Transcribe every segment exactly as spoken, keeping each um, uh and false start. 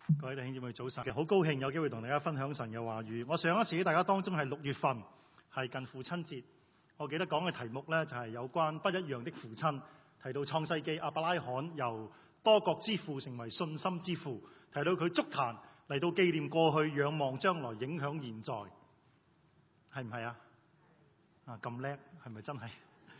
各位弟兄姊妹早晨，好高興有機會同大家分享神嘅話語。我上一次喺大家當中係六月份，係近父親節。我記得講嘅題目呢，就係有關不一樣的父親，提到創世記亞伯拉罕由多國之父成為信心之父，提到佢築壇嚟到紀念過去，仰望將來，影響現在，係唔係啊？啊咁叻，係咪真係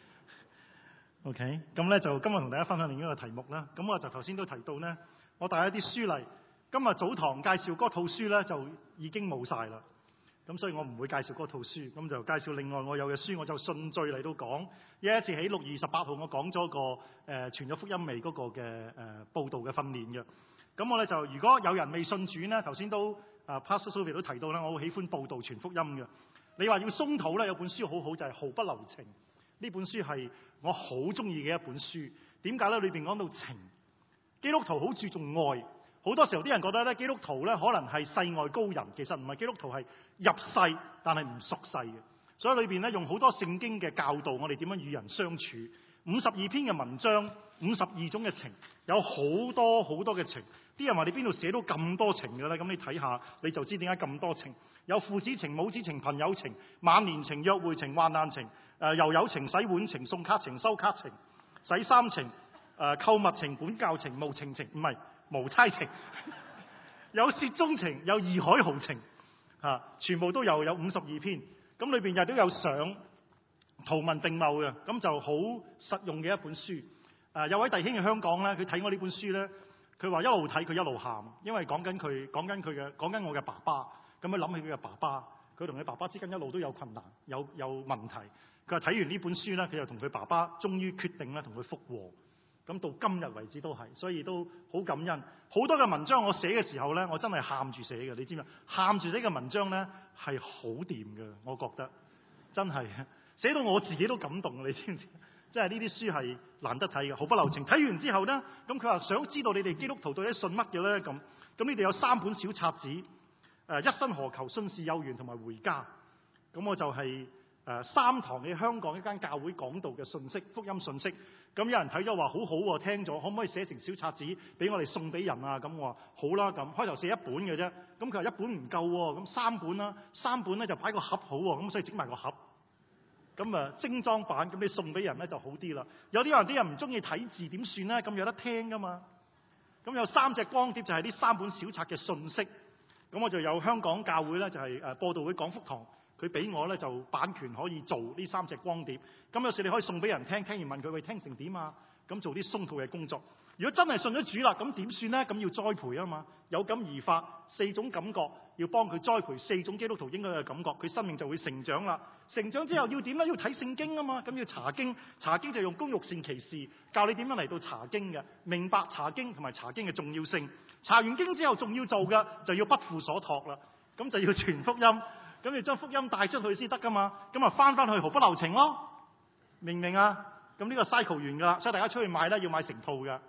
？OK， 咁呢就今日同大家分享另一個題目啦。咁我就頭先都提到呢，我帶一啲書嚟。今日早堂介紹嗰套書咧，就已經冇晒啦。咁所以我唔會介紹嗰套書，咁就介紹另外我有嘅書，我就順序嚟到講。一一次喺六月二十八號，我講咗個誒、呃、傳咗福音未嗰個嘅誒、呃、報道嘅訓練嘅。咁我咧就如果有人未信主咧，頭先都啊 Pastor Sophie 都提到啦，我好喜歡報道傳福音嘅。你話要鬆土咧，有本書好好就係、是、毫不留情。呢本書係我好中意嘅一本書。點解咧？裏邊講到情，基督徒好注重愛。好多時候啲人覺得咧，基督徒咧可能係世外高人，其實唔係，基督徒係入世但係唔屬世嘅。所以裏邊咧用好多聖經嘅教導，我哋點樣與人相處。五十二篇嘅文章，五十二種嘅情，有好多好多嘅情。啲人話你邊度寫到咁多情嘅咧？咁你睇下你就知點解咁多情。有父子情、母子情、朋友情、晚年情、約會情、患難情、誒、呃、又有情、洗碗情、送卡情、收卡情、洗衫情、誒、呃、購物情、管教情、無情情，唔係。無猜情，有雪中情，有義海豪情，啊，全部都有，有五十二篇。咁裏邊又都有相，圖文並茂嘅，咁就好實用嘅一本書。啊，有位弟兄喺香港咧，佢睇我呢本書咧，佢話一路睇佢一路喊，因為講緊佢講緊佢嘅講緊我嘅爸爸，咁佢諗起佢嘅爸爸，佢同佢爸爸之間一路都有困難，有有問題。佢話睇完呢本書咧，佢又同佢爸爸終於決定咧同佢復和。咁到今日為止都係，所以都好感恩。好多嘅文章我寫嘅時候咧，我真係喊住寫嘅，你知唔知？喊住寫嘅文章咧係好掂嘅，我覺得真係寫到我自己都感動，你知唔知？即係呢啲書係難得睇嘅，毫不留情。睇完之後咧，咁佢話想知道你哋基督徒到底信乜嘅咧？咁咁你哋有三本小冊子，誒、呃、一生何求、信是有緣同埋回家。咁我就係、是、誒、呃、三堂喺香港一間教會講道嘅信息，福音信息。咁有人睇咗話好好喎，聽咗可唔可以寫成小冊子俾我哋送俾人啊？咁我話好啦，咁開頭寫一本嘅啫，咁佢話一本唔夠喎，咁三本啦，三本咧就擺個盒好喎，咁所以整埋個盒，咁啊精裝版，咁你送俾人咧就好啲啦。有啲人啲人唔中意睇字點算咧？咁有得聽噶嘛？咁有三隻光碟就係呢三本小冊嘅信息，咁我就有香港教會咧就係誒播道會講福堂。佢俾我咧就版權可以做呢三隻光碟，咁有時你可以送俾人聽，聽完問佢喂聽成點啊？咁做啲鬆套嘅工作。如果真係信咗主啦，咁點算咧？咁要栽培啊嘛，有感而發，四種感覺要幫佢栽培四種基督徒應該嘅感覺，佢生命就會成長啦。成長之後要點咧？要睇聖經啊嘛，咁要查經，查經就用公欲善其事，教你點樣嚟到查經嘅，明白查經同埋查經嘅重要性。查完經之後仲要做嘅就要不負所託啦，咁就要傳福音。咁你將福音帶出去先得噶嘛？咁啊翻翻去毫不留情咯，明唔明啊？咁呢個 cycle 完噶啦，所以大家出去買咧要買成套噶。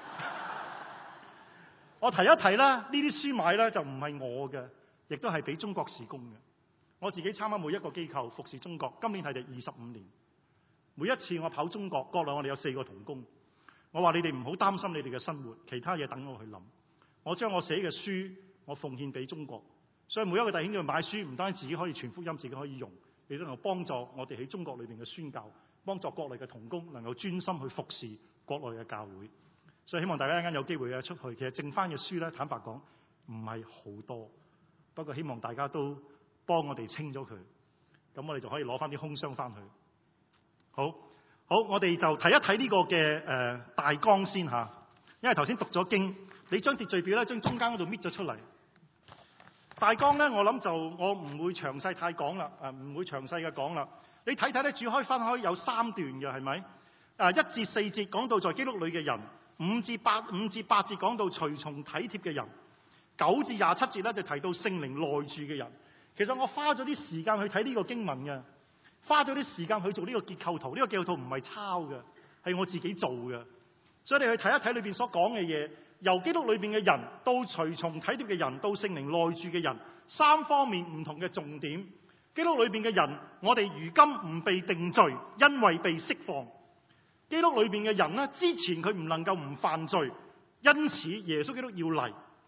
我提一提啦，呢啲書買咧就唔係我嘅，亦都係俾中國事工嘅。我自己參加每一個機構服侍中國，今年係第二十五年。每一次我跑中國，國內我哋有四個同工，我話你哋唔好擔心你哋嘅生活，其他嘢等我去諗。我將我寫嘅書，我奉獻俾中國。所以每一個弟兄要買書，唔單止自己可以傳福音，自己可以用，亦都能夠幫助我哋喺中國裏邊嘅宣教，幫助國內嘅同工能夠專心去服侍國內嘅教會。所以希望大家一陣間有機會咧出去，其實剩翻嘅書咧，坦白講唔係好多，不過希望大家都幫我哋清咗佢，咁我哋就可以攞翻啲空箱翻去。好，好，我哋就睇一睇呢個嘅誒、呃、大綱先嚇，因為頭先讀咗經，你將秩序表咧將中間嗰度搣咗出嚟。大綱咧，我諗就我唔會詳細太講啦，誒唔會詳細嘅講啦。你睇睇咧，主開分開有三段嘅，係咪？誒一至四節講到在基督裏嘅人，五至八五至八節講到隨從體貼嘅人，九至廿七節咧就提到聖靈內住嘅人。其實我花咗啲時間去睇呢個經文嘅，花咗啲時間去做呢個結構圖。呢、這個結構圖唔係抄嘅，係我自己做嘅。所以你去睇一睇裏邊所講嘅嘢。由基督裏邊嘅人到隨從體貼嘅人到聖靈內住嘅人，三方面唔同嘅重點。基督裏邊嘅人，我哋如今唔被定罪，因為被釋放。基督裏邊嘅人呢，之前佢唔能夠唔犯罪，因此耶穌基督要嚟。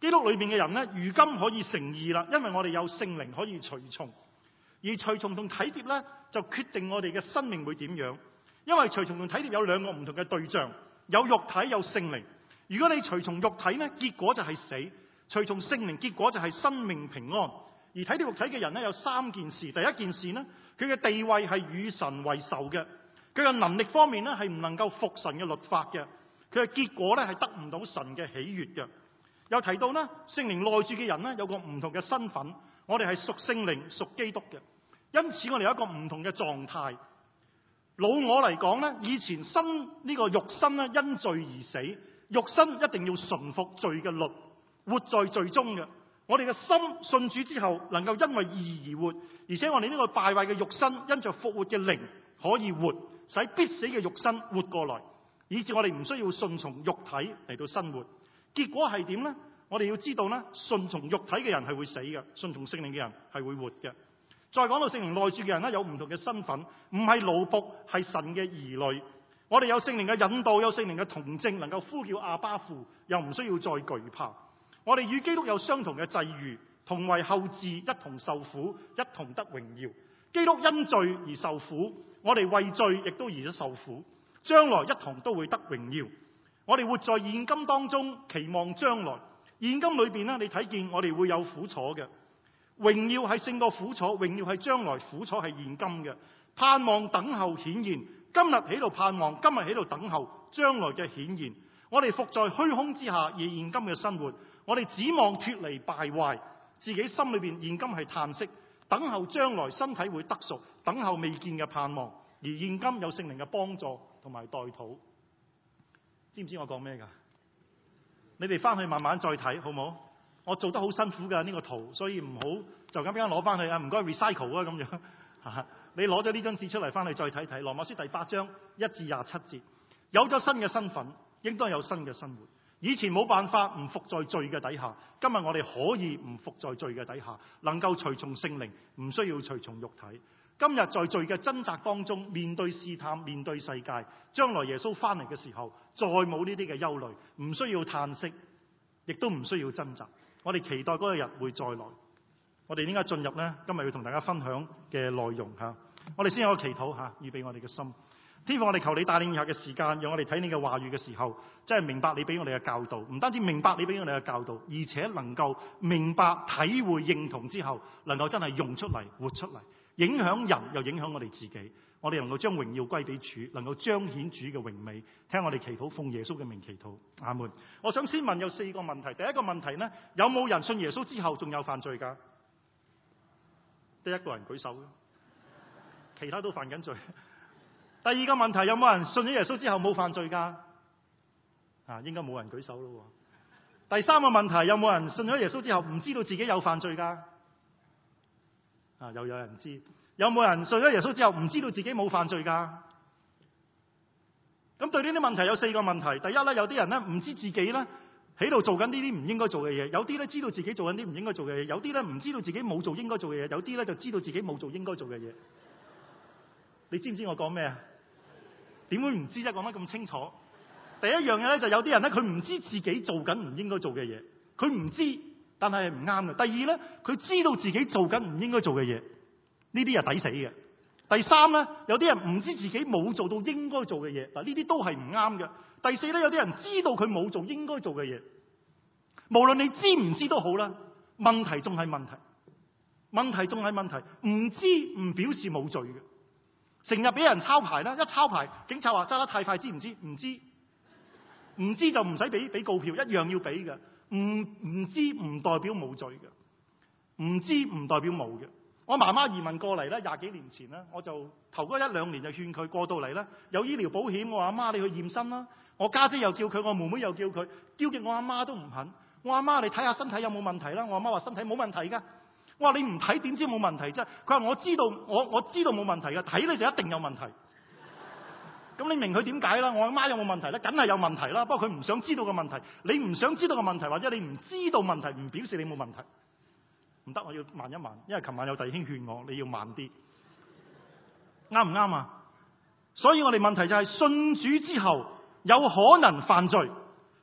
基督裏面嘅人呢，如今可以成義啦，因為我哋有聖靈可以隨從。而隨從同體貼呢，就決定我哋嘅生命會點樣。因為隨從同體貼有兩個唔同嘅對象，有肉體有聖靈。如果你隨從肉體呢，結果就係死；隨從聖靈，結果就係生命平安。而體貼肉體嘅人呢，有三件事。第一件事呢，佢嘅地位係與神為仇嘅，佢嘅能力方面呢，係唔能夠服神嘅律法嘅，佢嘅結果呢，係得唔到神嘅喜悅嘅。又提到呢，聖靈內住嘅人呢，有個唔同嘅身份，我哋係屬聖靈屬基督嘅，因此我哋有一個唔同嘅狀態。老我嚟講呢，以前身呢個肉身呢，因罪而死，肉身一定要順服罪嘅律，活在罪中嘅。我哋嘅心信主之後，能夠因為義而活，而且我哋呢個敗壞嘅肉身，因着復活嘅靈可以活，使必死嘅肉身活過來，以致我哋唔需要順從肉體嚟到生活。結果係點呢？我哋要知道呢，順從肉體嘅人係會死嘅，順從聖靈嘅人係會活嘅。再講到聖靈內住嘅人呢，有唔同嘅身份，唔係奴僕，係神嘅兒女。我哋有聖靈嘅引導，有聖靈嘅同證，能夠呼叫阿爸父，又唔需要再懼怕。我哋與基督有相同嘅際遇，同為後嗣，一同受苦，一同得榮耀。基督因罪而受苦，我哋為罪亦都而受苦，將來一同都會得榮耀。我哋活在現今當中，期望將來。現今裏邊呢，你睇見我哋會有苦楚嘅，榮耀係勝過苦楚，榮耀係將來，苦楚係現今嘅。盼望等候顯現，今日喺度盼望，今日喺度等候將來嘅顯現。我哋伏在虛空之下，而現今嘅生活，我哋指望脫離敗壞，自己心裏邊現今係嘆息，等候將來身體會得贖，等候未見嘅盼望。而現今有聖靈嘅幫助同埋代禱。知唔知我講咩噶？你哋翻去慢慢再睇好唔好？我做得好辛苦噶呢個圖，所以唔好就咁樣攞翻去啊！唔該 recycle 啊咁樣。你攞咗呢張紙出嚟翻去再睇睇。羅馬書第八章一至廿七節，有咗新嘅身份，應該有新嘅生活。以前冇辦法唔服在罪嘅底下，今日我哋可以唔服在罪嘅底下，能夠隨從聖靈，唔需要隨從肉體。今日在罪嘅掙扎當中，面對試探，面對世界，將來耶穌翻嚟嘅時候，再冇呢啲嘅憂慮，唔需要嘆息，亦都唔需要掙扎。我哋期待嗰個日會再來。我哋點解進入呢？今日要同大家分享嘅內容吓，我哋先有個祈禱吓，預備我哋嘅心。天父，我哋求你帶領以下嘅時間，讓我哋睇你嘅話語嘅時候，真係明白你俾我哋嘅教導，唔單止明白你俾我哋嘅教導，而且能夠明白、體會、認同之後，能夠真係用出嚟、活出嚟。影響人又影響我哋自己，我哋能夠將榮耀歸俾主，能夠彰顯主嘅榮美。聽我哋祈禱，奉耶穌嘅名祈禱，阿門。我想先問有四個問題。第一個問題呢，有冇人信耶穌之後仲有犯罪噶？得一個人舉手，其他都犯緊罪。第二個問題，有冇人信咗耶穌之後冇犯罪噶？啊，應該冇人舉手咯。第三個問題，有冇人信咗耶穌之後唔知道自己有犯罪噶？啊！又有人知，有冇人信咗耶穌之後唔知道自己冇犯罪噶？咁對呢啲問題有四個問題。第一咧，有啲人咧唔知自己咧喺度做緊呢啲唔應該做嘅嘢；有啲咧知道自己做緊啲唔應該做嘅嘢；有啲咧唔知道自己冇做應該做嘅嘢；有啲咧就知道自己冇做應該做嘅嘢。你知唔知我講咩啊？點會唔知啫？講得咁清楚。第一樣嘢咧，就有啲人咧，佢唔知自己做緊唔應該做嘅嘢，佢唔知。但係唔啱嘅。第二咧，佢知道自己做緊唔應該做嘅嘢，呢啲係抵死嘅。第三咧，有啲人唔知自己冇做到應該做嘅嘢，嗱呢啲都係唔啱嘅。第四咧，有啲人知道佢冇做應該做嘅嘢，無論你知唔知都好啦，問題仲係問題，問題仲係問題，唔知唔表示冇罪嘅。成日俾人抄牌啦，一抄牌，警察話揸得太快，知唔知？唔知，唔知就唔使俾俾告票，一樣要俾嘅。唔唔知唔代表冇罪嘅，唔知唔代表冇嘅。我媽媽移民過嚟咧，廿幾年前咧，我就頭嗰一兩年就勸佢過到嚟咧，有醫療保險，我話阿媽你去驗身啦。我家姐又叫佢，我妹妹又叫佢，叫極我阿媽都唔肯。我阿媽你睇下身體有冇問題啦。我阿媽話身體冇問題噶。我話你唔睇點知冇問題啫？佢話我知道，我我知道冇問題噶，睇你就一定有問題。咁你明佢點解啦？我阿媽有冇問題咧？梗係有問題啦。不過佢唔想知道個問題。你唔想知道個問題，或者你唔知道問題，唔表示你冇問題。唔得，我要慢一慢，因為琴晚有弟兄勸我，你要慢啲，啱唔啱啊？所以我哋問題就係信主之後有可能犯罪，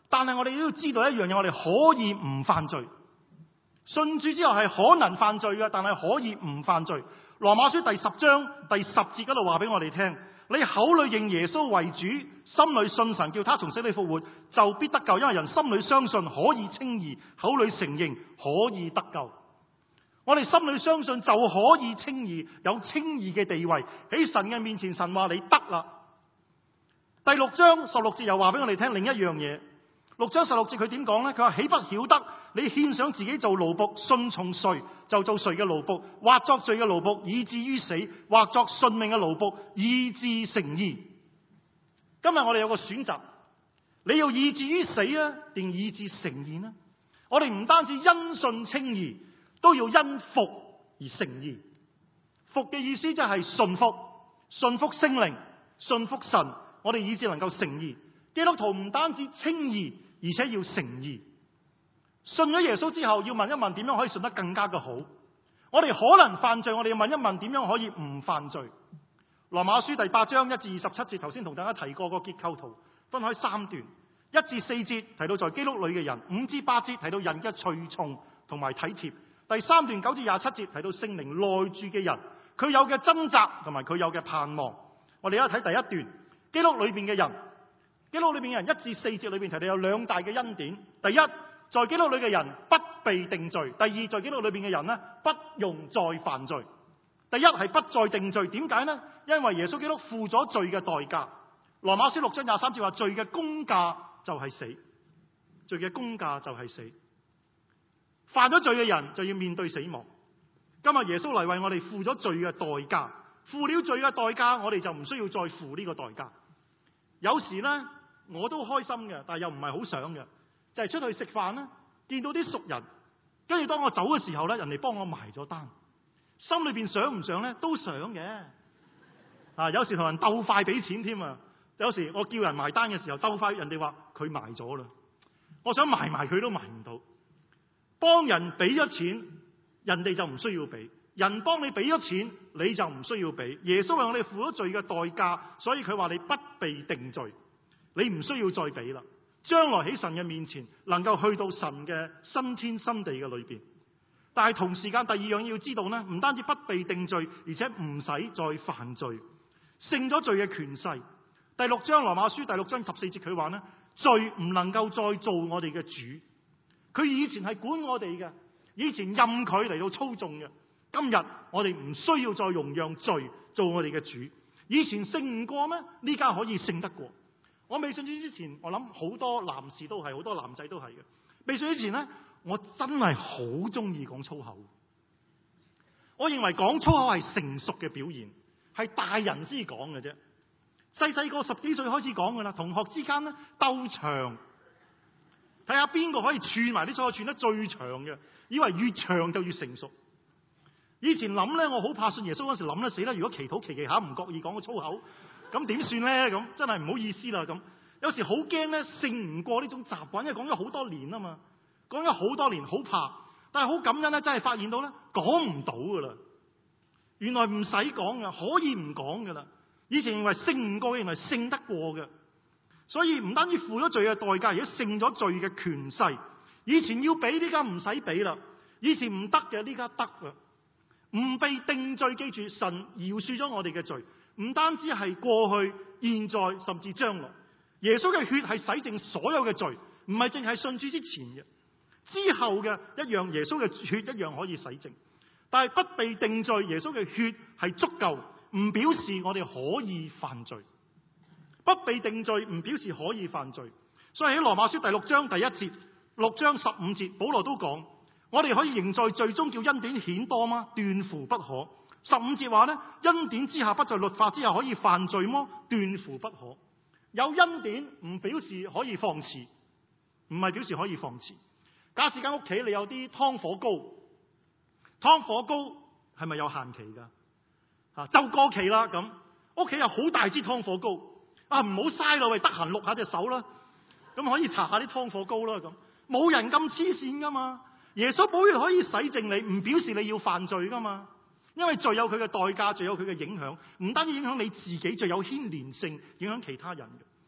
但係我哋都要知道一樣嘢，我哋可以唔犯罪。信主之後係可能犯罪嘅，但係可以唔犯罪。羅馬書第十章第十節嗰度話俾我哋聽，你口裏認耶穌為主，心裏信神叫他從死裏復活，就必得救。因為人心裏相信可以稱義，口裏承認可以得救。我哋心裏相信就可以稱義，有稱義嘅地位喺神嘅面前。神話你得啦。第六章十六節又話俾我哋聽另一樣嘢。六章十六節佢點講呢？佢話，豈不曉得你獻上自己做奴僕，順從誰就做誰嘅奴僕，或作罪嘅奴僕以至於死，或作順命嘅奴僕以致成義。今日我哋有個選擇，你要以至於死啊，定以致成義呢？我哋唔單止因信稱義，都要因服而成義。服嘅意思即係順服，順服聖靈，順服神，我哋以致能夠成義。基督徒唔單止稱義，而且要成義。信咗耶穌之後，要問一問點樣可以信得更加嘅好。我哋可能犯罪，我哋要問一問點樣可以唔犯罪。羅馬書第八章一至二十七節，頭先同大家提過個結構圖，分開三段。一至四節提到在基督裏嘅人，五至八節提到人嘅隨從同埋體貼。第三段九至廿七節提到聖靈內住嘅人，佢有嘅掙扎同埋佢有嘅盼望。我哋而家睇第一段，基督裏邊嘅人。基督裏邊嘅人一至四節裏邊提到有兩大嘅恩典。第一，在基督裏嘅人不被定罪；第二，在基督裏邊嘅人呢，不用再犯罪。第一係不再定罪，點解呢？因為耶穌基督付咗罪嘅代價。羅馬書六章廿三節話，罪嘅工價就係死，罪嘅工價就係死。犯咗罪嘅人就要面對死亡。今日耶穌嚟為我哋付咗罪嘅代價，付了罪嘅代價，我哋就唔需要再付呢個代價。有時呢，我都開心嘅，但係又唔係好想嘅，就係、是、出去食飯啦，見到啲熟人，跟住當我走嘅時候咧，人哋幫我埋咗單，心裏邊想唔想咧？都想嘅。啊，有時同人鬥快俾錢添啊！有時我叫人埋單嘅時候鬥快，人哋話佢埋咗啦，我想埋埋佢都埋唔到。幫人俾咗錢，人哋就唔需要俾；人幫你俾咗錢，你就唔需要俾。耶穌為我哋付咗罪嘅代價，所以佢話你不被定罪。你唔需要再俾啦，將來喺神嘅面前能夠去到神嘅新天新地嘅裏邊。但係同時間第二樣要知道呢，唔單止不被定罪，而且唔使再犯罪，勝咗罪嘅權勢。第六章羅馬書第六章十四節佢話呢，罪唔能夠再做我哋嘅主。佢以前係管我哋嘅，以前任佢嚟到操縱嘅。今日我哋唔需要再容讓罪做我哋嘅主。以前勝唔過咩？呢家可以勝得過。我未信主之前，我諗好多男士都係，好多男仔都係嘅。未信之前呢，我真係好中意講粗口。我認為講粗口係成熟嘅表現，係大人先講嘅啫。細細個十幾歲開始講噶啦，同學之間呢鬥長，睇下邊個可以串埋啲粗口串得最長嘅，以為越長就越成熟。以前諗咧，我好怕信耶穌嗰時諗咧，死啦！如果祈禱祈祈下唔覺意講個粗口，咁點算咧？咁真係唔好意思啦。咁有時好驚咧，勝唔過呢種習慣，因為講咗好多年啊嘛，講咗好多年，好怕。但係好感恩咧，真係發現到咧，講唔到噶啦。原來唔使講噶，可以唔講噶啦。以前認為勝唔過，原來勝得過嘅。所以唔單止付咗罪嘅代價，而且勝咗罪嘅權勢。以前要俾，呢家唔使俾啦。以前唔得嘅，呢家得啦。唔被定罪，記住神饒恕咗我哋嘅罪，唔單止係過去、現在，甚至將來。耶穌嘅血係洗淨所有嘅罪，唔係淨係信主之前嘅，之後嘅一樣，耶穌嘅血一樣可以洗淨。但係不被定罪，耶穌嘅血係足夠，唔表示我哋可以犯罪。不被定罪唔表示可以犯罪。所以喺羅馬書第六章第一節、六章十五節，保羅都講。我哋可以仍在罪中叫恩典顯多嗎？斷乎不可。十五節話呢，恩典之下不在律法之下可以犯罪麼？斷乎不可。有恩典唔表示可以放肆，唔係表示可以放肆。假使間屋企你有啲湯火膏，湯火膏係咪有限期噶？吓，就過期啦咁。屋企有好大支湯火膏，啊唔好嘥咯，喂，得閒淥下隻手啦，咁可以搽下啲湯火膏啦咁。冇人咁黐線噶嘛。耶穌寶血可以洗淨你，唔表示你要犯罪噶嘛？因為罪有佢嘅代價，罪有佢嘅影響，唔單止影響你自己，罪有牽連性，影響其他人嘅。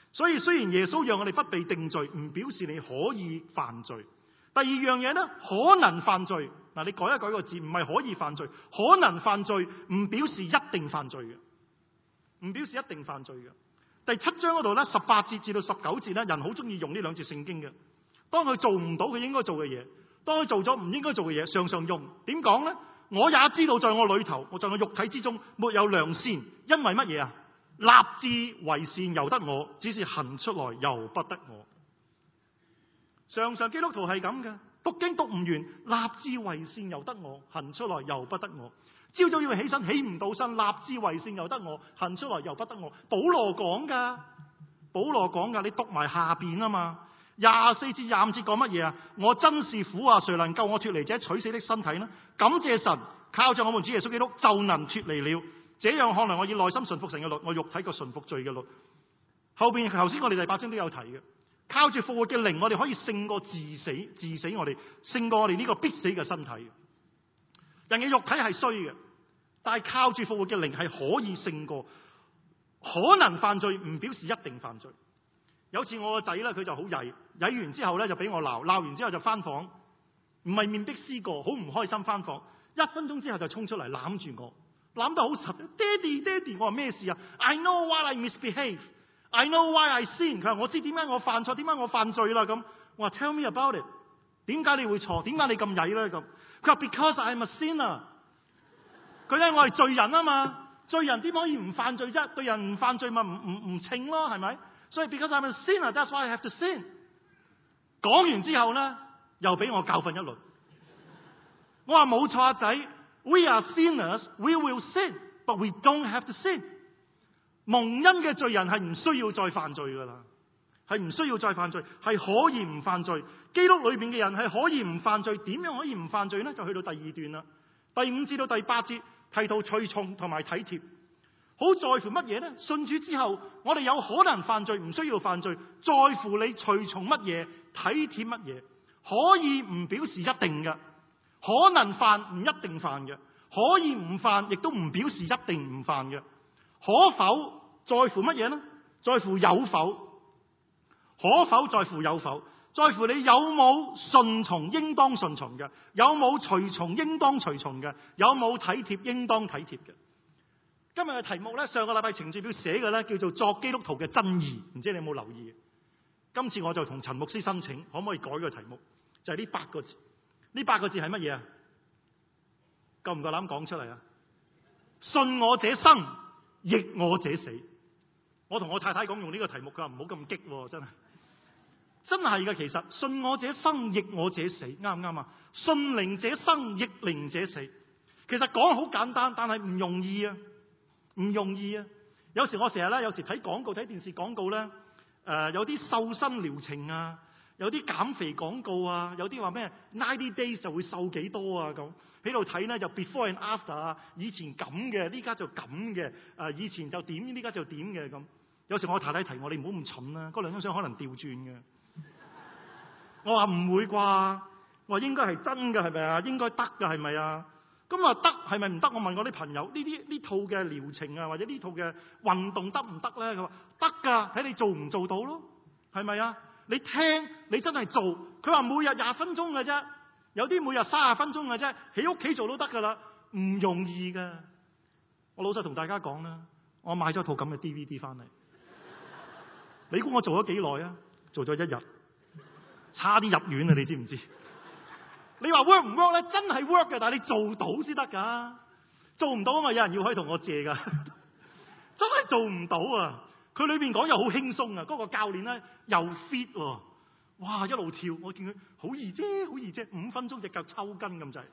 所以雖然耶穌讓我哋不被定罪，唔表示你可以犯罪。第二樣嘢咧，可能犯罪。嗱，你改一改個字，唔係可以犯罪，可能犯罪，唔表示一定犯罪嘅，唔表示一定犯罪嘅。第七章嗰度咧，十八節至到十九節咧，人好中意用呢兩節聖經嘅。當佢做唔到佢應該做嘅嘢，當佢做咗唔應該做嘅嘢，常常用。點講咧？我也知道在我裏頭，我在我肉體之中沒有良善，因為乜嘢啊？立志為善由得我，只是行出來由不得我。常常基督徒係咁嘅，讀經讀唔完，立志為善由得我，行出來由不得我。朝早要起身，起唔到身，立志為善由得我，行出來由不得我。保羅講噶，保羅講噶，你讀埋下邊啊嘛。廿四至廿五節講乜嘢啊？我真是苦啊！誰能救我脫離這取死的身體呢？感謝神，靠着我們主耶穌基督就能脫離了。這樣看來，我以內心順服神嘅律，我肉體個順服罪嘅律。後邊頭先我哋第八章都有提嘅，靠住復活嘅靈，我哋可以勝過治死，治死我哋勝過我哋呢個必死嘅身體。人嘅肉體係衰嘅，但係靠住復活嘅靈係可以勝過。可能犯罪唔表示一定犯罪。有次我個仔咧，佢就好曳，曳完之後咧就俾我鬧，鬧完之後就翻房，唔係面壁思過，好唔開心翻房。一分鐘之後就衝出嚟攬住我，攬得好實。爹哋爹哋，我話咩事啊 ？I know why I misbehave. I know why I sin. 佢話我知點解我犯錯，點解我犯罪啦咁。我話 Tell me about it. 點解你會錯？點解你咁曳咧咁？佢話 Because I'm a sinner. 佢咧我係罪人啊嘛，罪人點可以唔犯罪啫？對人唔犯罪咪唔唔唔稱咯，係咪？所以 because I'm a sinner, that's why I have to sin。講完之後咧，又俾我教訓一輪。我話冇錯啊仔 ，We are sinners, we will sin, but we don't have to sin。蒙恩嘅罪人係唔需要再犯罪噶啦，係唔需要再犯罪，係可以唔犯罪。基督裏邊嘅人係可以唔犯罪，點樣可以唔犯罪咧？就去到第二段啦，第五至到第八節提到隨從同埋體貼。好在乎乜嘢呢？信主之後，我哋有可能犯罪，唔需要犯罪，在乎你隨從乜嘢，體貼乜嘢。可以唔表示一定嘅，可能犯唔一定犯嘅，可以唔犯，亦都唔表示一定唔犯嘅。可否在乎乜嘢呢？在乎有否？可否在乎有否？在乎你有冇順從應當順從嘅，有冇隨從應當隨從嘅，有冇體貼應當體貼嘅。今日嘅題目咧，上個禮拜程序表寫嘅咧，叫做作基督徒嘅真義，唔知你有冇留意？今次我就同陳牧師申請，可唔可以改個題目？就係呢八個字。呢八個字係乜嘢啊？夠唔夠膽講出嚟啊？信我者生，逆我者死。我同我太太講用呢個題目，佢話唔好咁激，真係真係嘅。其實信我者生，逆我者死，啱唔啱啊？信靈者生，逆靈者死。其實講好簡單，但係唔容易啊。唔容易啊！有時我成日咧，有時睇廣告、睇電視廣告咧，誒、呃、有啲瘦身療程啊，有啲減肥廣告啊，有啲話咩 ninety days 就會瘦幾多啊咁，喺度睇咧就 before and after 啊，以前咁嘅，呢家就咁嘅，誒以前就點，呢家就點嘅咁。有時我太太提我，你唔好咁蠢啦，嗰兩張相可能調轉嘅。我話唔會啩，我話應該係真嘅係咪啊？應該得嘅係咪啊？咁啊得係咪唔得？我問我啲朋友，呢啲呢套嘅療程啊，或者呢套嘅運動得唔得咧？佢話得噶，睇你做唔做到咯，係咪啊？你聽，你真係做。佢話每日廿分鐘嘅啫，有啲每日三十分鐘嘅啫，喺屋企做都得噶啦，唔容易噶。我老實同大家講啦，我買咗套咁嘅 D V D 翻嚟，你估我做咗幾耐啊？做咗一日，差啲入院啊！你知唔知？你話 work 唔 work 咧？真係 work 嘅，但係你做到先得噶，做唔到啊嘛！有人要可以同我借噶，真係做唔到啊！佢裏邊講又好輕鬆啊，嗰、那個教練咧又 fit 喎、啊，哇一路跳，我見佢好易啫，好易啫，五分鐘隻腳抽筋咁滯。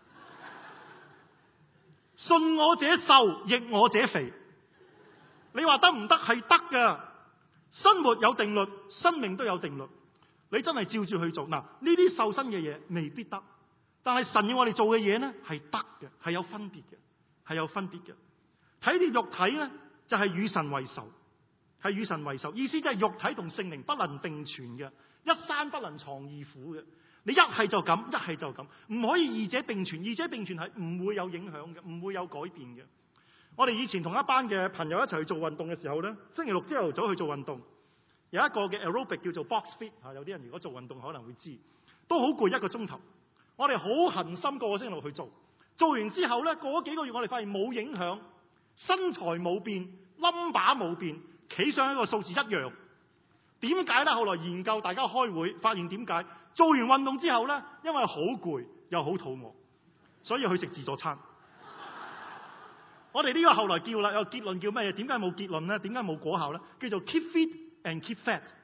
信我者瘦，逆我者肥。你話得唔得？係得噶，生活有定律，生命都有定律。你真係照住去做嗱，呢啲瘦身嘅嘢未必得。但係神要我哋做嘅嘢咧，係得嘅，係有分別嘅，係有分別嘅。體貼肉體咧，就係、是、與神為仇，係與神為仇。意思即係肉體同聖靈不能並存嘅，一山不能藏二虎嘅。你一係就咁，一係就咁，唔可以二者並存。二者並存係唔會有影響嘅，唔會有改變嘅。我哋以前同一班嘅朋友一齊去做運動嘅時候咧，星期六朝頭早去做運動， 有一個嘅 aerobic 叫做 box fit 嚇，有啲人如果做運動可能會知，都好攰一個鐘頭。我哋好恒心個個星期六去做，做完之後咧，過咗幾個月我哋發現冇影響，身材冇變，number冇變，企上一個數字一樣。點解咧？後來研究，大家開會發現點解？做完運動之後咧，因為好攰又好肚餓，所以去食自助餐。我哋呢個後來叫啦，有個結論叫咩嘢？點解冇結論咧？點解冇果效咧？叫做 keep fit and keep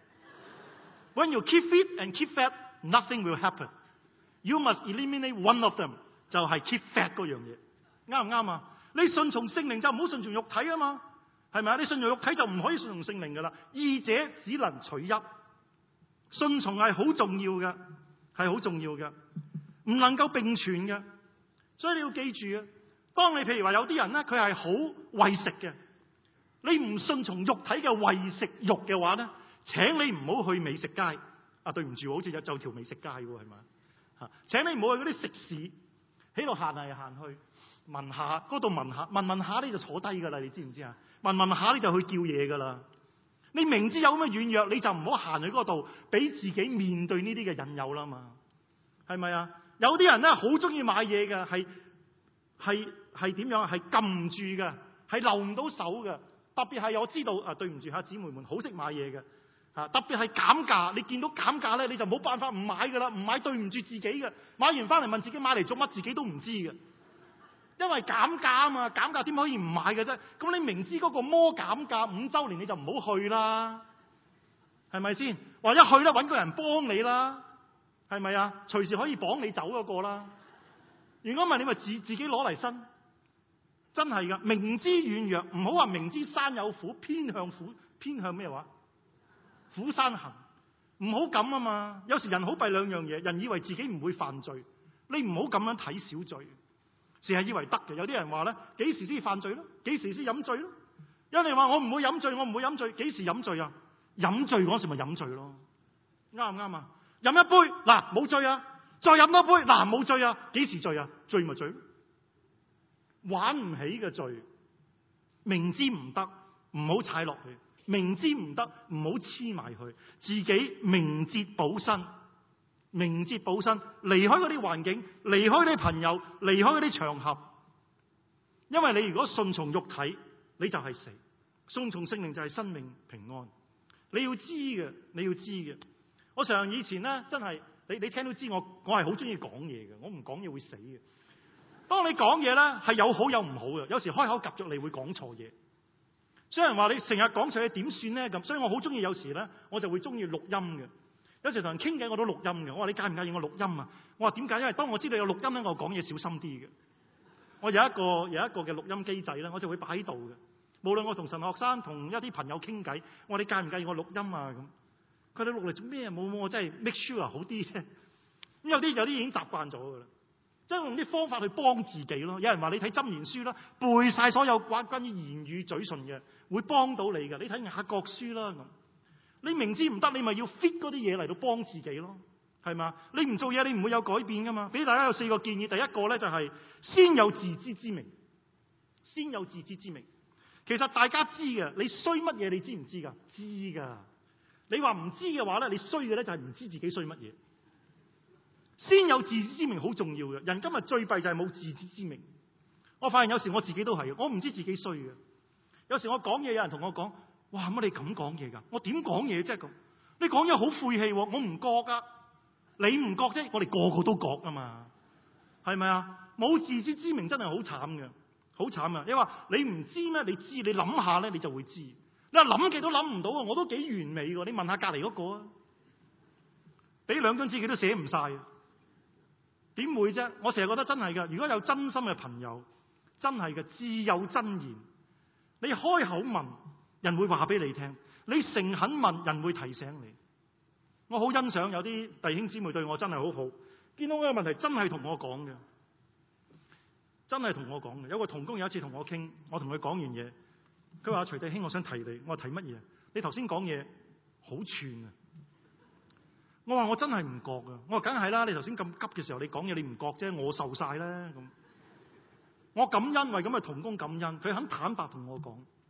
fat。When you keep fit and keep fat, nothing will happen. You must eliminate one of them， 就係 keep fat 嗰樣嘢，啱唔啱啊？你順從聖靈就唔好順從肉體啊嘛，係咪啊？你順從肉體就唔可以順從聖靈噶啦，二者只能取一。順從係好重要嘅，係好重要嘅，唔能夠並存嘅。所以你要記住啊，當你譬如話有啲人咧，佢係好為食嘅，你唔順從肉體嘅為食欲嘅話咧，請你唔好去美食街。啊，對唔住，好似有就條美食街喎，係咪？請你唔好去嗰啲食肆，喺度行嚟行去，聞下嗰度聞下，聞聞下你就坐低噶啦，你知唔知啊？聞聞下你就去叫嘢噶啦。你明知有咁嘅軟弱，你就唔好行去嗰度，俾自己面對呢啲嘅引誘啦嘛，係咪啊？有啲人咧好中意買嘢嘅，係係係點樣？係撳住嘅，係留唔到手嘅。特別係我知道啊，對唔住吓姊妹們，好識買嘢嘅。啊！特別係減價，你見到減價咧，你就冇辦法唔買噶啦，唔買對唔住自己嘅。買完翻嚟問自己買嚟做乜，自己都唔知嘅。因為減價啊嘛，減價點可以唔買嘅啫？咁你明知嗰個摩減價五週年，你就唔好去啦，係咪先？或者去咧揾個人幫你啦，係咪啊？隨時可以綁你走嗰個啦。如果唔係，你咪自自己攞嚟身，真係噶。明知軟弱，唔好話明知山有虎，偏向虎，偏向咩話？虎山行，唔好咁啊嘛！有時人好弊兩樣嘢，人以為自己唔會犯罪，你唔好咁樣睇小罪，成日以為得嘅。有啲人話咧，幾時先犯罪咯？幾時先飲醉咯？有人話我唔會飲醉，我唔會飲醉，幾時飲醉啊？飲醉嗰時咪飲醉咯，啱唔啱啊？飲一杯嗱冇醉啊，再飲多杯嗱冇醉啊，幾時醉啊？醉咪醉咯，玩唔起嘅罪，明知唔得，唔好踩落去。明知唔得，唔好黐埋去，自己明哲保身，明哲保身，離開嗰啲環境，離開嗰啲朋友，離開嗰啲場合。因為你如果順從肉體，你就係死；順從聖靈就係生命平安。你要知嘅，你要知嘅。我常以前咧，真係你你聽都知我，我係好中意講嘢嘅，我唔講嘢會死嘅。當你講嘢咧，係有好有唔好嘅，有時開口夾着你會講錯嘢。雖然話你成日講錯嘢點算咧咁，所以我好中意有時咧，我就會中意錄音嘅。有時同人傾偈我都錄音嘅。我話你介唔介意我錄音啊？我話點解？因為當我知道有錄音咧，我講嘢小心啲嘅。我有一個有一個嘅錄音機仔咧，我就會擺喺度嘅。無論我同神學生同一啲朋友傾偈，我話你介唔介意我錄音啊？咁佢哋錄嚟做咩啊？冇冇，我真係 make sure 好啲啫。咁有啲有啲已經習慣咗噶啦。即係用啲方法去幫自己咯。有人話你睇箴言書啦，背晒所有關關於言語嘴唇嘅，會幫到你嘅。你睇雅各書啦咁，你明知唔得，你咪要 fit 嗰啲嘢嚟到幫自己咯，係嘛？你唔做嘢，你唔會有改變噶嘛。俾大家有四個建議。第一個咧就係先有自知之明，先有自知之明。其實大家知嘅，你衰乜嘢你知唔知噶？知噶。你話唔知嘅話咧，你衰嘅咧就係唔知自己衰乜嘢。先有自知之明好重要嘅。人今日最弊就係冇自知之明。我發現有時我自己都係，我唔知自己衰嘅。有時我講嘢，有人同我講：哇，乜你咁講嘢噶？我點講嘢啫咁？你講嘢好晦氣，我唔覺噶。你唔覺啫，我哋個個都覺啊嘛，係咪啊？冇自知之明真係好慘嘅，好慘啊！你話你唔知咩？你知，你諗下咧，你就會知。你話諗極都諗唔到啊！我都幾完美嘅，你問下隔籬嗰個啊，俾兩張紙佢都寫唔晒。點會啫？我成日覺得真係噶。如果有真心嘅朋友，真係嘅自有真言。你開口問，人會話俾你聽；你誠懇問，人會提醒你。我好欣賞有啲弟兄姊妹對我真係好好，見到嗰個問題真係同我講嘅，真係同我講嘅。有個同工有一次同我傾，我同佢講完嘢，佢話：徐弟兄，我想提你。我話提乜嘢？你頭先講嘢好串啊！我話我真係唔覺啊！我話梗係啦，你頭先咁急嘅時候，你講嘢你唔覺啫，我受晒啦咁。我感恩，為咁嘅同工感恩，佢肯坦白同我講。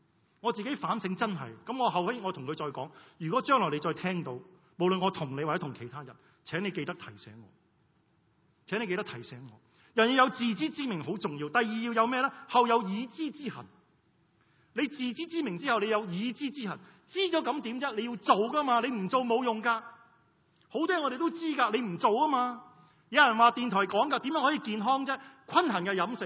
我自己反省真係，咁我後尾我同佢再講，如果將來你再聽到，無論我同你或者同其他人，請你記得提醒我，請你記得提醒我。人要有自知之明好重要。第二要有咩咧？後有已知之行。你自知之明之後，你有已知之行，知咗咁點啫？你要做噶嘛，你唔做冇用噶。好多嘢我哋都知噶，你唔做啊嘛。有人話電台講噶，點樣可以健康啫？均衡嘅飲食，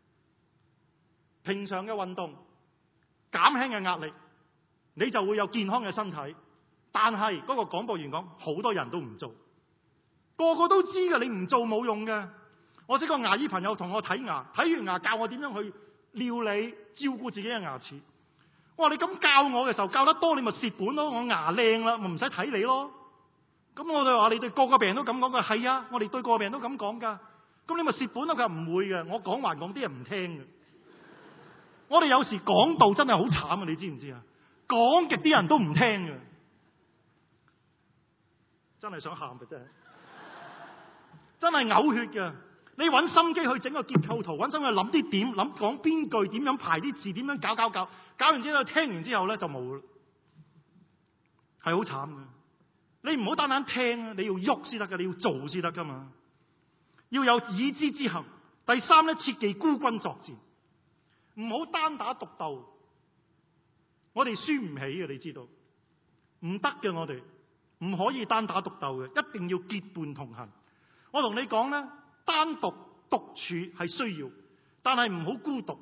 平常嘅運動，減輕嘅壓力，你就會有健康嘅身體。但係嗰個廣播員講，好多人都唔做，個個都知噶，你唔做冇用嘅。我識個牙醫朋友同我睇牙，睇完牙教我點樣去料理照顧自己嘅牙齒。我話你咁教我嘅時候，教得多你咪蝕本咯，我牙靚啦，咪唔使睇你咯。咁我就話你對個個病人都咁講嘅，係啊，我哋對個個病人都咁講噶。咁你咪蝕本咯。佢話唔會嘅，我講還講啲人唔聽嘅。我哋有時講道真係好慘啊，你知唔知啊？講極啲人都唔聽嘅，真係想喊嘅真係，真係嘔血嘅。你揾心機去整個結構圖，揾心機去諗啲點，諗講邊句，點樣排啲字，點樣搞搞搞，搞完之後聽完之後咧就冇啦，係好慘嘅。你唔好單單聽啊，你要喐先得噶，你要做先得噶嘛，要有已知之行。第三咧，切忌孤軍作戰，唔好單打獨鬥。我哋輸唔起嘅，你知道，唔得嘅，我哋唔可以單打獨鬥嘅，一定要結伴同行。我同你講咧。單獨獨處係需要，但係唔好孤獨。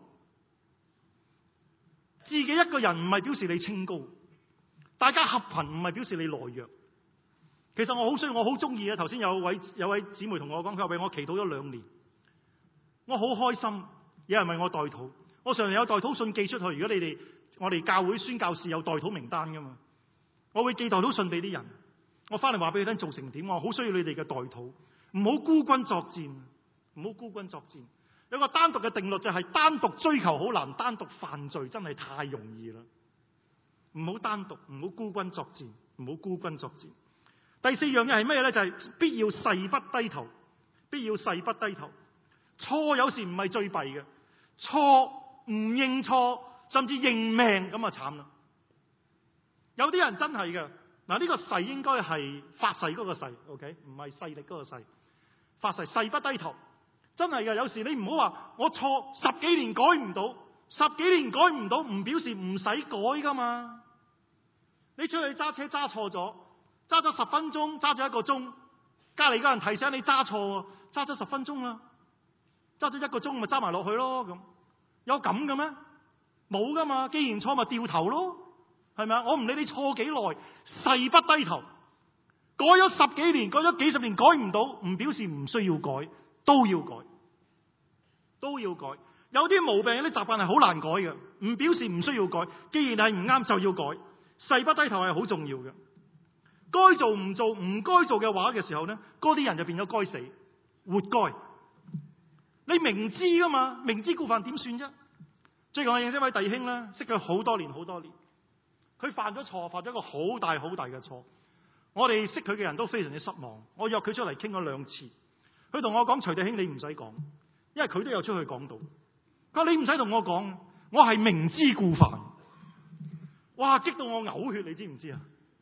自己一個人唔係表示你清高，大家合群唔係表示你懦弱。其實我好需要，我好中意啊！頭先有位有位姊妹同我講，佢話為我祈禱咗兩年，我好開心。有人為我代禱，我常常有代禱信寄出去。如果你哋我哋教會宣教士有代禱名單噶嘛，我會寄代禱信俾啲人。我翻嚟話俾你聽做成點，我好需要你哋嘅代禱。唔好孤軍作戰，唔好孤軍作戰。有個單獨嘅定律就係單獨追求好難，單獨犯罪真係太容易啦。唔好單獨，唔好孤軍作戰，唔好孤軍作戰。第四樣嘢係咩咧？就係、是、必要誓不低頭，必要誓不低頭。錯有時唔係最弊嘅，錯唔認錯，甚至認命咁啊慘啦。有啲人真係嘅，嗱、這、呢個誓應該係發誓嗰個誓 ，OK， 唔係勢力嗰個誓。發誓誓不低頭，真係嘅。有時你唔好話我錯十幾年改唔到，十幾年改唔到，唔表示唔使改噶嘛。你出去揸車揸錯咗，揸咗十分鐘，揸咗一個鐘，隔籬個人提醒你揸錯，揸咗十分鐘啦，揸咗一個鐘咪揸埋落去咯。咁有咁嘅咩？冇噶嘛。既然錯咪掉頭咯，係咪啊？我唔理你錯幾耐，誓不低頭。改咗十幾年，改咗幾十年，改唔到，唔表示唔需要改，都要改，都要改。有啲毛病、有啲習慣係好難改嘅，唔表示唔需要改。既然係唔啱，就要改。誓不低頭係好重要嘅。該做唔做，唔該做嘅話嘅時候咧，嗰啲人就變咗該死，活該。你明知噶嘛，明知故犯點算啫？最近我認識一位弟兄咧，識佢好多年，好多年，佢犯咗錯，犯咗一個好大好大嘅錯。我哋識佢嘅人都非常之失望。我約佢出嚟傾咗兩次，佢同我講：徐弟兄，你唔使講，因為佢都有出去講道。佢話你唔使同我講，我係明知故犯。哇！激到我嘔血，你知唔知啊？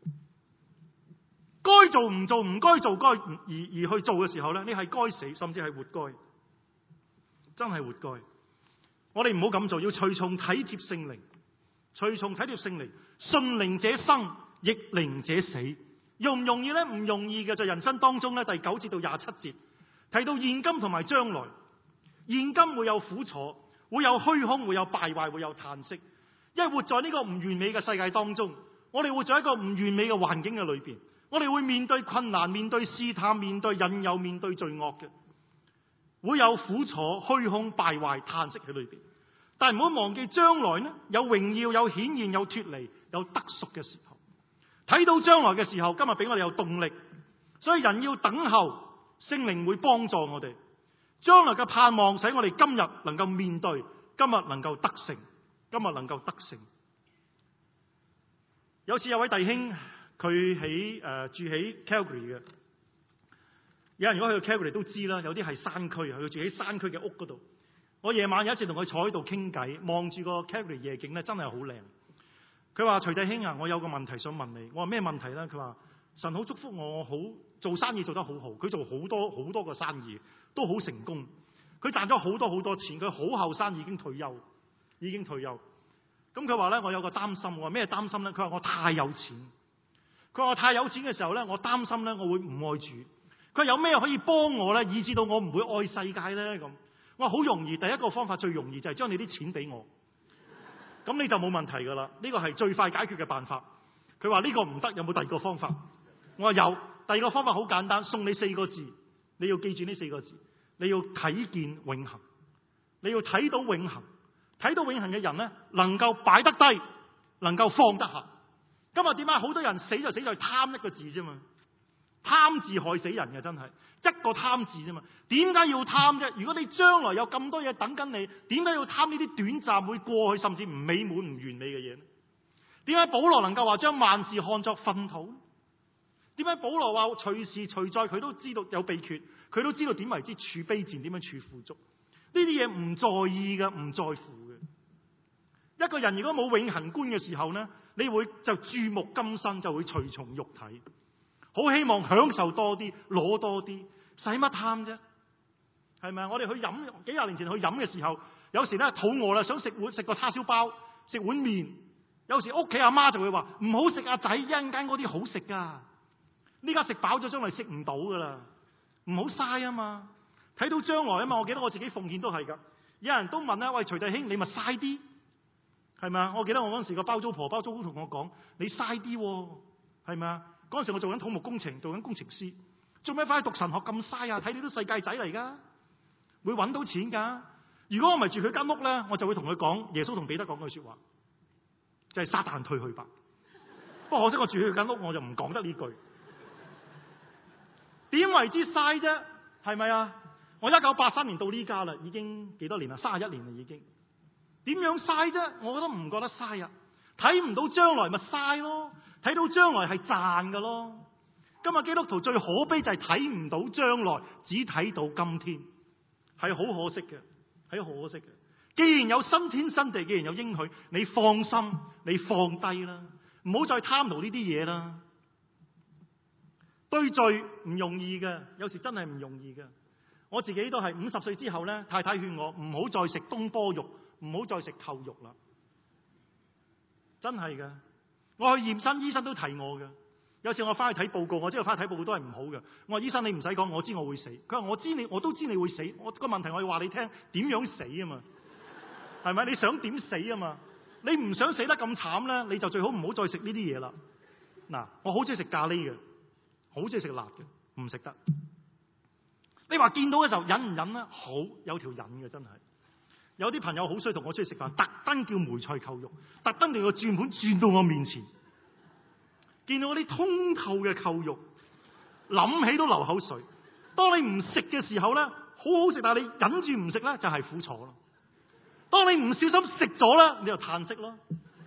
該做唔做，唔該做該而而去做嘅時候咧，你係該死，甚至係活該，真係活該。我哋唔好咁做，要隨從體貼聖靈，隨從體貼聖靈，順靈者生，逆靈者死。容唔容易咧？唔容易嘅。就人生當中咧，第九節到廿七節提到現今同埋將來。現今會有苦楚，會有虛空，會有敗壞，會有嘆息。因為活在呢個唔完美嘅世界當中，我哋活在一個唔完美嘅環境嘅裏邊，我哋會面對困難，面對試探，面對引誘，面對罪惡嘅，會有苦楚、虛空、敗壞、嘆息喺裏邊。但係唔好忘記將來呢，有榮耀、有顯現、有脫離、有得贖嘅時候。睇到將來嘅時候，今日俾我哋有動力，所以人要等候，聖靈會幫助我哋。將來嘅盼望使我哋今日能夠面對，今日能夠得勝，今日能夠得勝。有次有位弟兄，佢喺誒住喺 Calgary 嘅，有人如果去到 Calgary 都知啦，有啲係山區，佢住喺山區嘅屋嗰度。我夜晚有一次同佢坐喺度傾偈，望住個 Calgary 夜景咧，真係好靚。 佢話徐弟兄啊，我有個問題想問你。我話咩問題咧？佢話神好祝福我，我好做生意做得好好。佢做好多好多個生意都好成功，佢賺咗好多好多錢。佢好後生已經退休，已經退休。咁佢話咧，我有個擔心。我話咩擔心咧？佢話我太有錢。佢話我太有錢嘅時候咧，我擔心咧，我會唔愛主。佢話有咩可以幫我咧，以致到我唔會愛世界咧？咁我話好容易，第一個方法最容易就係將你啲錢俾我，咁你就冇問題噶啦。呢個係最快解決嘅辦法。佢話呢個唔得，有冇第二個方法？我話有，第二個方法好簡單，送你四個字，你要記住呢四個字，你要睇見永恆，你要睇到永恆。睇到永恆嘅人咧，能夠擺得低，能夠放得下。今日點解好多人死就死在貪一個字啫嘛？貪字害死人嘅，真係一個貪字啫嘛。點解要貪啫？如果你將來有咁多嘢等緊你，點解要貪呢啲短暫會過去甚至唔美滿唔完美嘅嘢呢？點解保羅能夠話將萬事看作糞土？點解保羅話隨時隨在佢都知道有秘訣，佢都知道點為之處卑賤，點樣處富足？呢啲嘢唔在意嘅，唔在乎嘅。一個人如果冇永恆觀嘅時候呢，你會就注目今生，就會隨從肉體，好希望享受多啲，攞多啲，使乜貪啫？係咪啊？我哋去飲幾廿年前去飲嘅時候，有時咧肚餓啦，想食碗食個叉燒包，食碗麵。有時屋企阿媽就會話唔好食啊仔，一陣間嗰啲好食噶。呢家食飽咗，將來食唔到噶啦，唔好嘥啊嘛。睇到將來啊嘛，我記得我自己奉獻都係噶。有人都問啦，喂，徐弟兄，你咪嘥啲，係咪啊？我記得我嗰陣時個包租婆包租公同我講，你嘥啲，係咪啊？嗰陣時我做緊土木工程，做緊工程師，做咩翻去讀神學咁嘥啊？睇你都世界仔嚟噶，會搵到錢噶。如果我唔係住佢間屋咧，我就會同佢講耶穌同彼得講句說話，就係撒旦退去吧。不過可惜我住佢間屋，我就唔講得呢句。點為之嘥啫？係咪啊？我一九八三年到呢家啦，已經幾多年啦？三十一年啦，已經。點樣嘥啫？我覺得唔覺得嘥啊！睇唔到將來咪嘥咯，睇到將來係賺噶咯。今日基督徒最可悲就係睇唔到將來，只睇到今天，係好可惜嘅，係好可惜嘅。既然有新天新地，既然有應許，你放心，你放低啦，唔好再貪圖呢啲嘢啦。對罪唔容易嘅，有時真係唔容易嘅。我自己都係五十歲之後咧，太太勸我唔好再食東坡肉，唔好再食扣肉啦。真係嘅，我去驗身，醫生都提我嘅。有時我翻去睇報告，我知道翻去睇報告都係唔好嘅。我話醫生，你唔使講，我知我會死。佢話我知你，我都知你會死。我個問題我要話你聽，點樣死啊嘛？係咪？你想點死啊嘛？你唔想死得咁慘咧，你就最好唔好再食呢啲嘢啦。嗱，我好中意食咖喱嘅，好中意食辣嘅，唔食得。你話見到嘅時候忍唔忍咧？好，有條忍嘅，真係。有啲朋友好衰，同我出去食飯，特登叫梅菜扣肉，特登令個轉盤轉到我面前，見到嗰啲通透嘅扣肉，諗起都流口水。當你唔食嘅時候咧，好好食，但係你忍住唔食咧，就係苦楚咯。當你唔小心食咗咧，你就嘆息咯。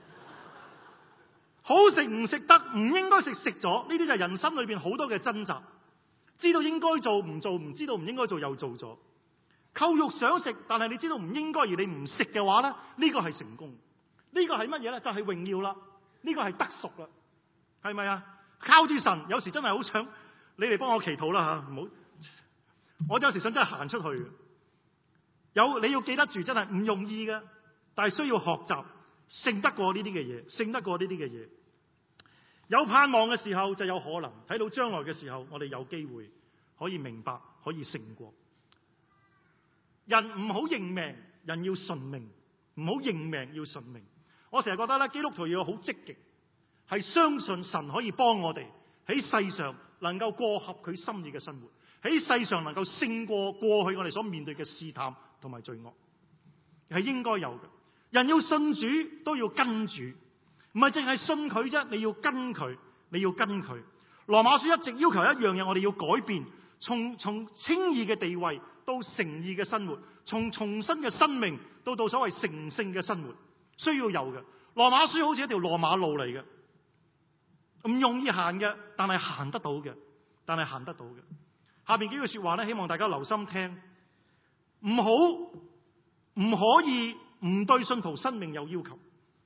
好食唔食得，唔應該食食咗，呢啲就係人生裏邊好多嘅掙扎。知道應該做唔做，唔知道唔應該做又做咗。扣肉想食，但係你知道唔應該而你唔食嘅話咧，呢個係成功。呢個係乜嘢咧？就係榮耀啦。呢個係得贖啦，係咪啊？靠住神，有時真係好想你嚟幫我祈禱啦吓，唔好。我有時想真係行出去。有你要記得住，真係唔容易嘅，但係需要學習勝得過呢啲嘅嘢，勝得過呢啲嘅嘢。有盼望嘅時候就有可能睇到將來嘅時候，我哋有機會可以明白，可以勝過。人唔好認命，人要順命，唔好認命，要順命。我成日覺得咧，基督徒要好積極，係相信神可以幫我哋喺世上能夠過合佢心意嘅生活，喺世上能夠勝過過去我哋所面對嘅試探同埋罪惡，係應該有嘅。人要信主都要跟主。唔係淨係信佢啫，你要跟佢，你要跟佢。羅馬書一直要求一樣嘢，我哋要改變，從從稱義嘅地位到成義嘅生活，從重新嘅生命到到所謂成聖嘅生活，需要有嘅。羅馬書好似一條羅馬路嚟嘅，唔容易行嘅，但係行得到嘅，但係行得到嘅。下邊幾句說話咧，希望大家留心聽，唔好唔可以唔對信徒生命有要求。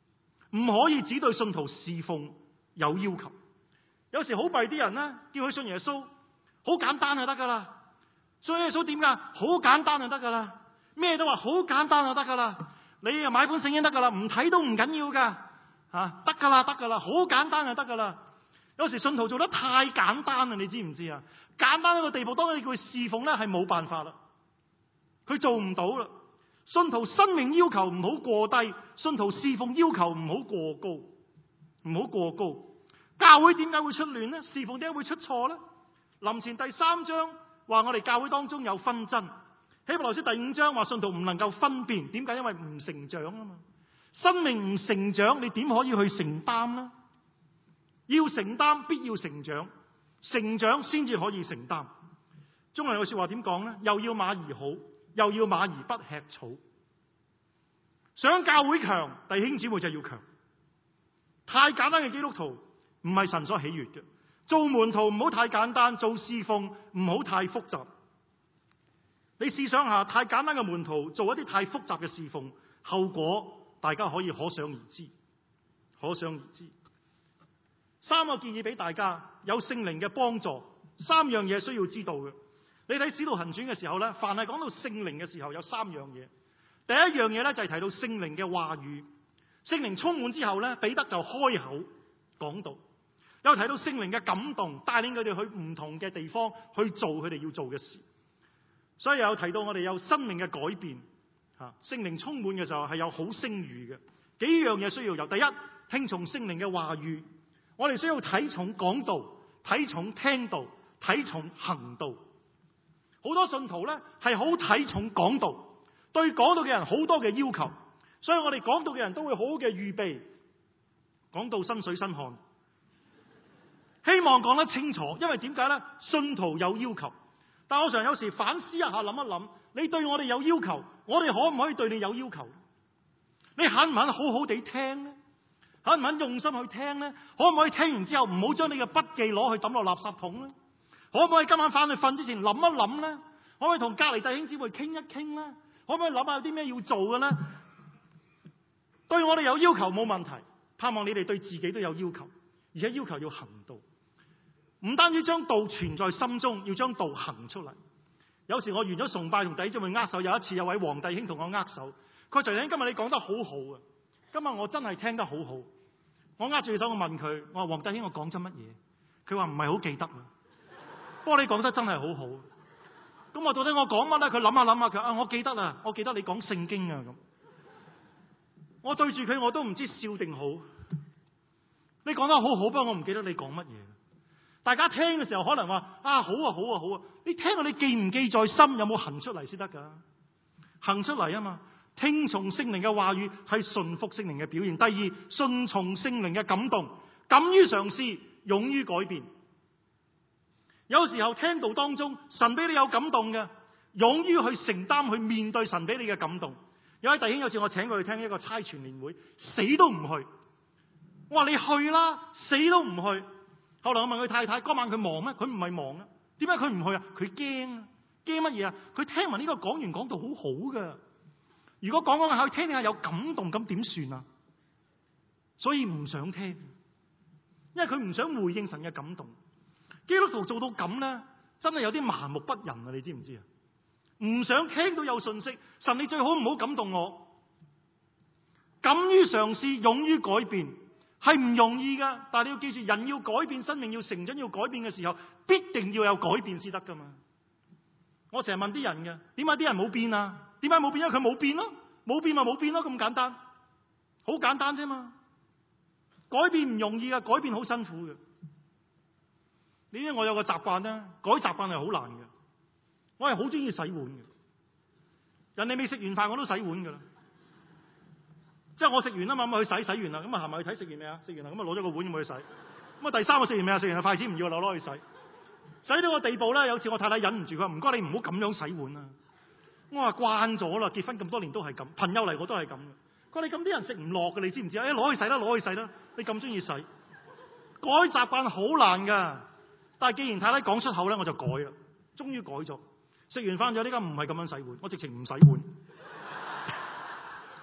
唔可以只對信徒侍奉有要求。有時好弊啲人咧，叫佢信耶穌，好簡單就得噶啦。信耶穌點噶？好簡單就得噶啦，咩都話好簡單就得噶啦。你又買本聖經得噶啦，唔睇都唔緊要噶，吓得噶啦，得噶啦，好簡單就得噶啦。有時信徒做得太簡單啦，你知唔知啊？簡單到個地步，當你叫佢侍奉咧，係冇辦法啦，佢做唔到啦。信徒生命要求唔好過低，信徒侍奉要求唔好過高，唔好過高。教會點解會出亂呢？侍奉點解會出錯呢？林前第三章話我哋教會當中有紛爭，希伯來書第五章話信徒唔能夠分辨，點解？因為唔成長啊嘛。生命唔成長，你點可以去承擔呢？要承擔，必要成長，成長先至可以承擔。中國人有句說話點講呢？又要馬兒好，又要馬兒不吃草。想教會強，弟兄姊妹就要強。太簡單嘅基督徒唔係神所喜悅嘅。做門徒唔好太簡單，做侍奉唔好太複雜。你試想下，太簡單嘅門徒做一啲太複雜嘅侍奉，後果大家可以可想而知，可想而知。三個建議俾大家，有聖靈嘅幫助，三樣嘢需要知道嘅。你睇《使徒行傳》嘅時候咧，凡係講到聖靈嘅時候，有三樣嘢。第一樣嘢咧就係提到聖靈嘅話語，聖靈充滿之後咧，彼得就開口講道。有提到聖靈嘅感動，帶領佢哋去唔同嘅地方去做佢哋要做嘅事。所以有提到我哋有生命嘅改變。吓，聖靈充滿嘅時候係有好聲譽嘅。幾樣嘢需要有，第一，聽從聖靈嘅話語。我哋需要睇重講道，睇重聽道，睇重行道。好多信徒咧係好睇重講道，對講道嘅人好多嘅要求，所以我哋講道嘅人都會好好嘅預備，講到身水身汗，希望講得清楚。因為點解咧？信徒有要求，但我常有時反思一下，諗一諗，你對我哋有要求，我哋可唔可以對你有要求？你肯唔肯好好地聽咧？肯唔肯用心去聽咧？可唔可以聽完之後唔好將你嘅筆記攞去抌落垃圾桶咧？可唔可以今晚翻去瞓之前諗一諗咧？可唔可以同隔籬弟兄姊妹傾一傾咧？可唔可以諗下有啲咩要做嘅咧？對我哋有要求冇問題，盼望你哋對自己都有要求，而且要求要行道。唔單止將道存在心中，要將道行出嚟。有時我完咗崇拜同弟兄姊妹握手，有一次有位黃弟兄同我握手，佢話弟兄今日你講得好好啊！今日我真係聽得好好。我握住手我問佢，我話黃弟兄我講咗乜嘢？佢話唔係好記得啊。不過你講得真係好好。咁我到底我講乜咧？佢諗下諗下，佢啊我記得啦，我記得你講聖經啊咁。我對住佢我都唔知笑定好。你講得好好，不過我唔記得你講乜嘢。大家聽嘅時候可能話啊好啊好啊好啊，你聽到你記唔記在心？有冇行出嚟先得噶？行出嚟啊嘛！聽從聖靈嘅話語係順服聖靈嘅表現。第二，順從聖靈嘅感動，敢於嘗試，勇於改變。有時候聽道當中，神俾你有感動嘅，勇於去承擔去面對神俾你嘅感動。有位弟兄有次我請佢去聽一個差傳年會，死都唔去。我話你去啦，死都唔去。後來我問佢太太，嗰晚佢忙咩？佢唔係忙啊。點解佢唔去啊？佢驚啊！驚乜嘢啊？佢聽聞呢個講員講道好好噶。如果講講下，聽聽下有感動，咁點算啊？所以唔想聽，因為佢唔想回應神嘅感動。基督徒做到咁咧，真係有啲麻木不仁啊！你知唔知啊？唔想聽到有信息，神你最好唔好感動我。敢於嘗試，勇於改變，係唔容易噶。但係你要記住，人要改變，生命要成長，要改變嘅時候，必定要有改變先得噶嘛。我成日問啲人嘅，點解啲人冇變啊？點解冇變？因為佢冇變咯，冇變咪冇變咯，咁簡單，好簡單啫嘛。改變唔容易噶，改變好辛苦嘅。你知我有個習慣咧，改習慣係好難嘅。我係好中意洗碗嘅，人哋未食完飯我都洗碗噶啦。即係我食完啦嘛，咁去洗，洗完啦，咁啊係咪去睇食完未啊？食完啦，咁啊攞咗個碗咁去洗。咁啊第三個食完未啊？食完啦，筷子唔要啦，攞去洗。洗到個地步咧，有次我太太忍唔住，佢話唔該你唔好咁樣洗碗啊。我話慣咗啦，結婚咁多年都係咁，朋友嚟我都係咁嘅。佢話你咁啲人食唔落嘅，你知唔知啊？誒攞去洗啦，攞去洗啦，你咁中意洗，改習慣好難噶。但係既然太太講出口咧，我就改啦，終於改咗。食完翻咗，呢家唔係咁樣洗碗，我直情唔洗碗。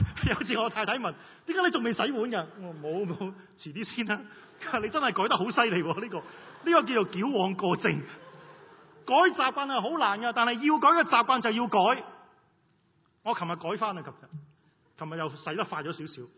有次我太太問：點解你仲未洗碗㗎？我話冇冇，遲啲先啦。佢話你真係改得好犀利喎！呢個呢個叫做矯枉過正。改習慣係好難㗎，但係要改嘅習慣就要改。我琴日改翻啦，琴日，琴日又洗得快咗少少。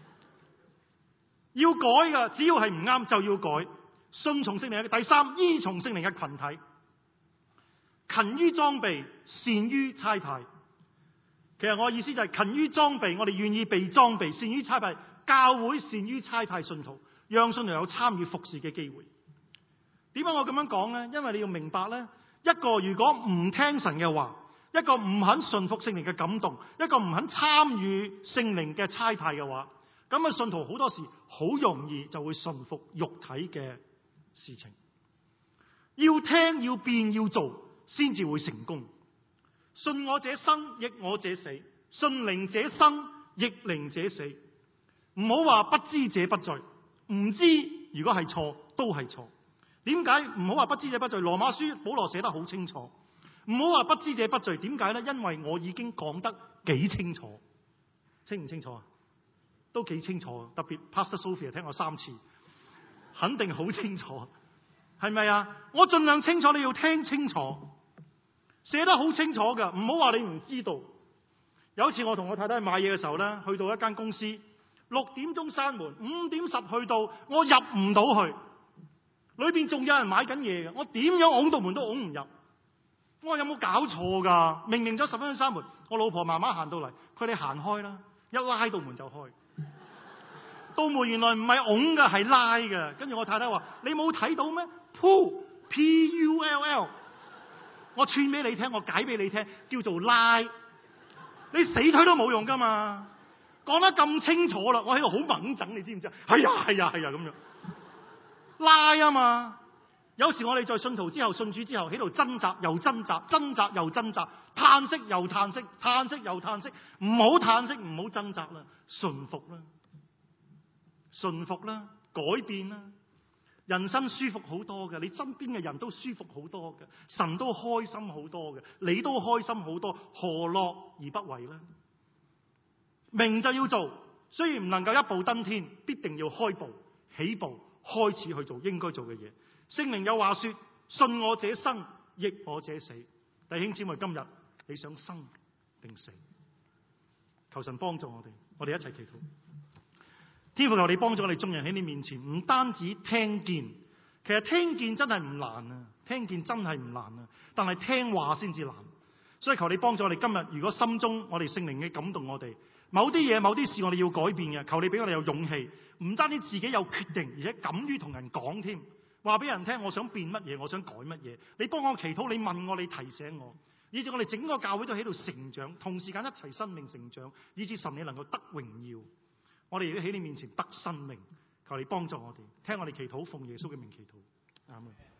要改㗎，只要係唔啱就要改。順從聖靈嘅第三，依從聖靈嘅群體，勤於裝備，善於差派。其實我意思就係勤於裝備，我哋願意被裝備；善於差派，教會善於差派信徒，讓信徒有參與服侍嘅機會。點解我咁樣講呢？因為你要明白呢，一個如果唔聽神嘅話，一個唔肯順服聖靈嘅感動，一個唔肯參與聖靈嘅差派嘅話，咁啊信徒好多時好容易就會順服肉體嘅事情。要聽要變要做，先至會成功。信我者生，逆我者死；信靈者生，逆靈者死。唔好話不知者不罪，唔知如果係錯都係錯。點解唔好話不知者不罪？羅馬書保羅寫得好清楚。唔好話不知者不罪，點解呢？因為我已經講得幾清楚，清唔清楚啊？都幾清楚，特別 Pastor Sophia 聽我三次，肯定好清楚，係咪啊？我盡量清楚，你要聽清楚。寫得好清楚噶，唔好話你唔知道。有一次我同我太太買嘢嘅時候咧，去到一間公司，六點鐘閂門，五點十去到，我入唔到去，裏邊仲有人買緊嘢嘅，我點樣拱到門都拱唔入。我話有冇搞錯噶？明明咗十分鐘閂門，我老婆慢慢行到嚟，佢哋行開啦，一拉到門就開。道門原來唔係拱嘅，係拉嘅。跟住我太太話：你冇睇到咩 ？Pull P U L L。我串俾你聽，我解俾你聽，叫做拉。你死推都冇用噶嘛，講得咁清楚啦，我喺度好猛整，你知唔知啊？係啊係啊係啊咁樣拉啊嘛。有時我哋在信徒之後、信主之後喺度掙扎又掙扎，掙扎又掙扎，嘆息又嘆息，嘆息又嘆息。唔好嘆息，唔好掙扎啦，順服啦，順服啦，改變啦。人生舒服好多嘅，你身邊嘅人都舒服好多嘅，神都開心好多嘅，你都開心好多，何樂而不為呢？明就要做，雖然唔能夠一步登天，必定要開步起步，開始去做應該做嘅嘢。聖靈有話說：信我者生，逆我者死。弟兄姊妹，今日你想生定死？求神幫助我哋，我哋一齊祈禱。天父，求你幫助我哋眾人喺你面前，唔單止聽見，其實聽見真係唔難啊，聽見真係唔難啊，但係聽話先至難。所以求你幫助我哋今日，如果心中我哋聖靈嘅感動我哋，某啲嘢、某啲事我哋要改變嘅，求你俾我哋有勇氣，唔單止自己有決定，而且敢於同人講添，話俾人聽我想變乜嘢，我想改乜嘢。你幫我祈禱，你問我，你提醒我，以致我哋整個教會都喺度成長，同時間一齊生命成長，以致神你能夠得榮耀。我哋亦都喺你面前得生命，求你幫助我哋，聽我哋祈禱，奉耶穌嘅名祈禱，阿門。